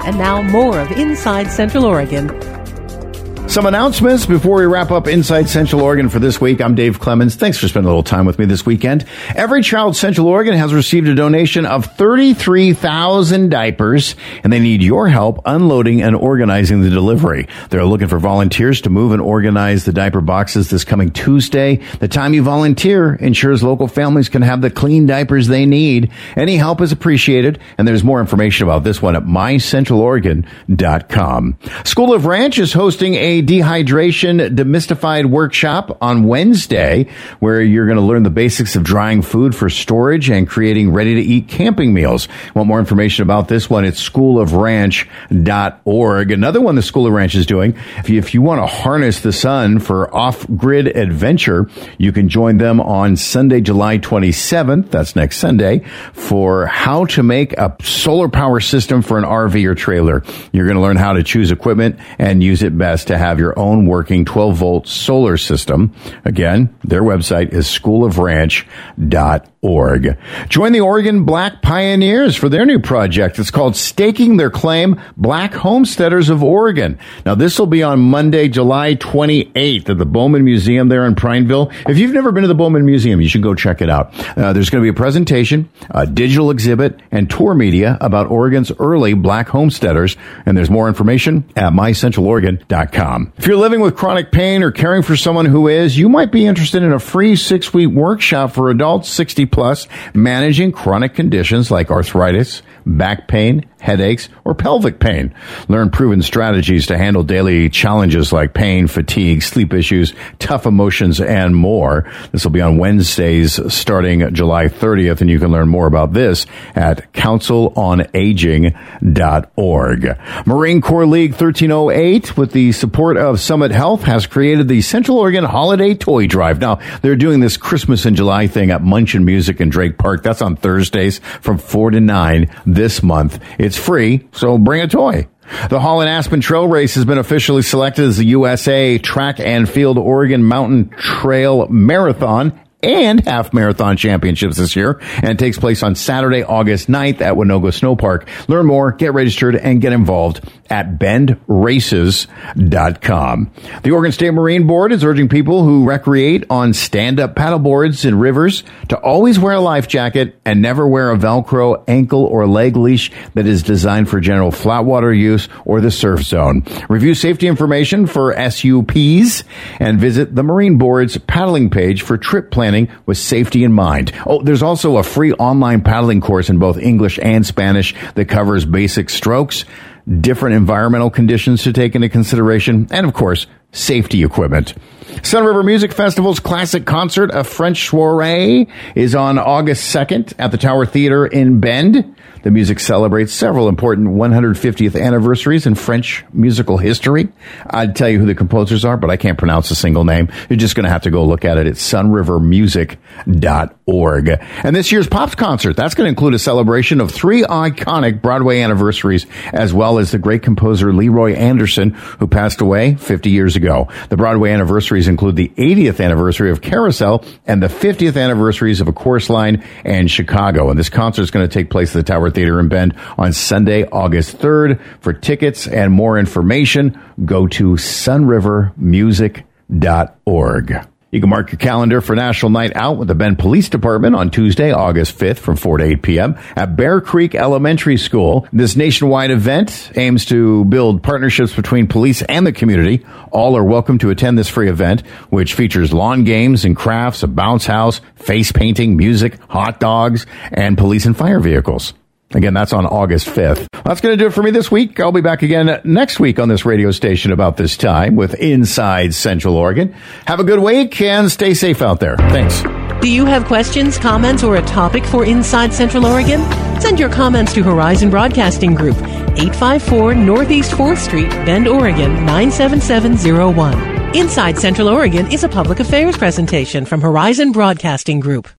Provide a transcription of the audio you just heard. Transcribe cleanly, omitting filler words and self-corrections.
And now more of Inside Central Oregon. Some announcements before we wrap up Inside Central Oregon for this week. I'm Dave Clemens. Thanks for spending a little time with me this weekend. Every Child Central Oregon has received a donation of 33,000 diapers, and they need your help unloading and organizing the delivery. They're looking for volunteers to move and organize the diaper boxes this coming Tuesday. The time you volunteer ensures local families can have the clean diapers they need. Any help is appreciated, and there's more information about this one at mycentraloregon.com. School of Ranch is hosting a dehydration demystified workshop on Wednesday, where you're going to learn the basics of drying food for storage and creating ready-to-eat camping meals. Want more information about this one? It's schoolofranch.org. Another one the School of Ranch is doing, if you want to harness the sun for off-grid adventure, you can join them on Sunday, July 27th, that's next Sunday, for how to make a solar power system for an RV or trailer. You're going to learn how to choose equipment and use it best to have your own working 12-volt solar system. Again, their website is schoolofranch.org. Join the Oregon Black Pioneers for their new project. It's called Staking Their Claim, Black Homesteaders of Oregon. Now, this will be on Monday, July 28th at the Bowman Museum there in Prineville. If you've never been to the Bowman Museum, you should go check it out. There's going to be a presentation, a digital exhibit, and tour media about Oregon's early black homesteaders. And there's more information at mycentraloregon.com. If you're living with chronic pain or caring for someone who is, you might be interested in a free 6-week workshop for adults 60 plus, managing chronic conditions like arthritis, back pain, headaches, or pelvic pain. Learn proven strategies to handle daily challenges like pain, fatigue, sleep issues, tough emotions, and more. This will be on Wednesdays starting July 30th, and you can learn more about this at councilonaging.org. Marine Corps League 1308, with the support of Summit Health, has created the Central Oregon Holiday Toy Drive. Now, they're doing this Christmas in July thing at Munchin Music in Drake Park. That's on Thursdays from 4 to 9 this month. It's free, so bring a toy. The Holland Aspen Trail Race has been officially selected as the USA Track and Field Oregon Mountain Trail Marathon and Half Marathon Championships this year, and it takes place on Saturday, August 9th at Winogo Snow Park. Learn more, get registered, and get involved at bendraces.com. The Oregon State Marine Board is urging people who recreate on stand-up paddleboards in rivers to always wear a life jacket and never wear a Velcro ankle or leg leash that is designed for general flatwater use or the surf zone. Review safety information for SUPs and visit the Marine Board's paddling page for trip planning with safety in mind. Oh, there's also a free online paddling course in both English and Spanish that covers basic strokes, different environmental conditions to take into consideration, and of course, safety equipment. Sun River Music Festival's classic concert, A French Soirée, is on August 2nd at the Tower Theater in Bend. The music celebrates several important 150th anniversaries in French musical history. I'd tell you who the composers are, but I can't pronounce a single name. You're just going to have to go look at it at sunrivermusic.org. And this year's Pops concert, that's going to include a celebration of 3 iconic Broadway anniversaries, as well as the great composer Leroy Anderson, who passed away 50 years ago. The Broadway anniversaries include the 80th anniversary of Carousel and the 50th anniversaries of A Chorus Line and Chicago. And this concert is going to take place at the Tower Theater in Bend on Sunday, August 3rd. For tickets and more information, go to sunrivermusic.org. You can mark your calendar for National Night Out with the Bend Police Department on Tuesday, August 5th from 4 to 8 p.m. at Bear Creek Elementary School. This nationwide event aims to build partnerships between police and the community. All are welcome to attend this free event, which features lawn games and crafts, a bounce house, face painting, music, hot dogs, and police and fire vehicles. Again, that's on August 5th. That's going to do it for me this week. I'll be back again next week on this radio station about this time with Inside Central Oregon. Have a good week and stay safe out there. Thanks. Do you have questions, comments, or a topic for Inside Central Oregon? Send your comments to Horizon Broadcasting Group, 854 Northeast 4th Street, Bend, Oregon, 97701. Inside Central Oregon is a public affairs presentation from Horizon Broadcasting Group.